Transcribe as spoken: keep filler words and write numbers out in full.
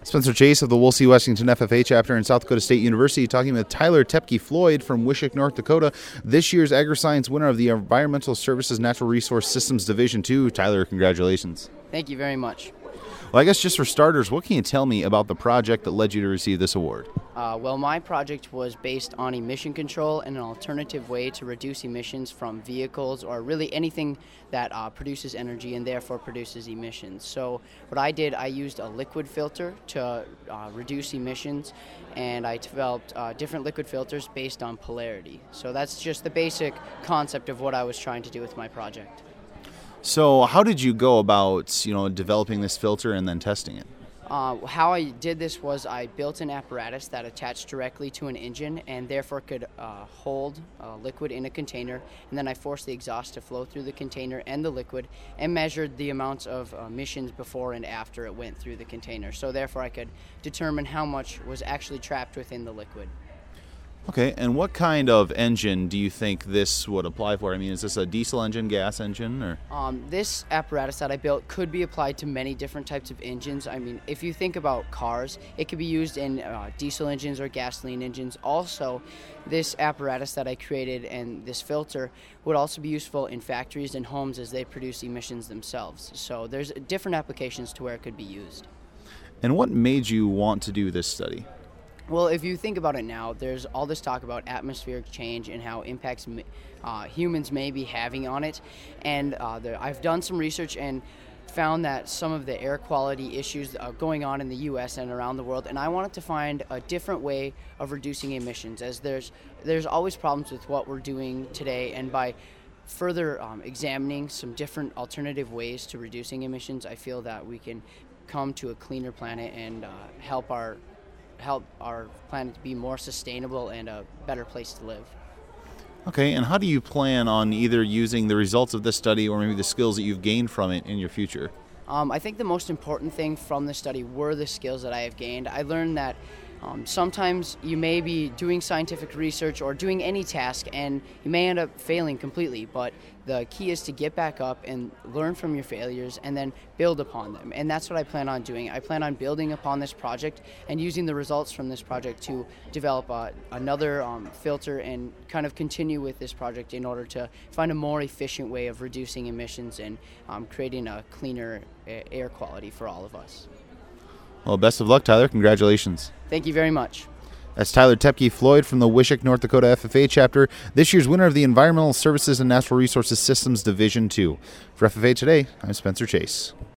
Spencer Chase of the Wolsey Washington F F A chapter in South Dakota State University talking with Tyler Tepke-Floyd from Wishick, North Dakota, this year's AgriScience winner of the Environmental Services Natural Resource Systems Division two. Tyler, congratulations. Thank you very much. Well, I guess just for starters, what can you tell me about the project that led you to receive this award? Uh, well, my project was based on emission control and an alternative way to reduce emissions from vehicles or really anything that uh, produces energy and therefore produces emissions. So what I did, I used a liquid filter to uh, reduce emissions, and I developed uh, different liquid filters based on polarity. So that's just the basic concept of what I was trying to do with my project. So how did you go about, you know, developing this filter and then testing it? Uh, how I did this was I built an apparatus that attached directly to an engine and therefore could uh, hold uh, liquid in a container, and then I forced the exhaust to flow through the container and the liquid and measured the amounts of emissions before and after it went through the container. So therefore I could determine how much was actually trapped within the liquid. Okay, and what kind of engine do you think this would apply for? I mean, is this a diesel engine, gas engine, or? Um, this apparatus that I built could be applied to many different types of engines. I mean, if you think about cars, it could be used in uh, diesel engines or gasoline engines. Also, this apparatus that I created and this filter would also be useful in factories and homes as they produce emissions themselves. So there's different applications to where it could be used. And what made you want to do this study? Well, if you think about it now, there's all this talk about atmospheric change and how impacts uh, humans may be having on it. And uh, there, I've done some research and found that some of the air quality issues are going on in the U S and around the world, and I wanted to find a different way of reducing emissions, as there's there's always problems with what we're doing today, and by further um, examining some different alternative ways to reducing emissions, I feel that we can come to a cleaner planet and uh, help our help our planet to be more sustainable and a better place to live. Okay, and how do you plan on either using the results of this study or maybe the skills that you've gained from it in your future? Um, I think the most important thing from the study were the skills that I have gained. I learned that um, sometimes you may be doing scientific research or doing any task and you may end up failing completely, but the key is to get back up and learn from your failures and then build upon them. And that's what I plan on doing. I plan on building upon this project and using the results from this project to develop uh, another um, filter and kind of continue with this project in order to find a more efficient way of reducing emissions and um, creating a cleaner air quality for all of us. Well, best of luck, Tyler. Congratulations. Thank you very much. That's Tyler Tepke-Floyd from the Wishick, North Dakota F F A chapter, this year's winner of the Environmental Services and Natural Resources Systems Division two. For F F A Today, I'm Spencer Chase.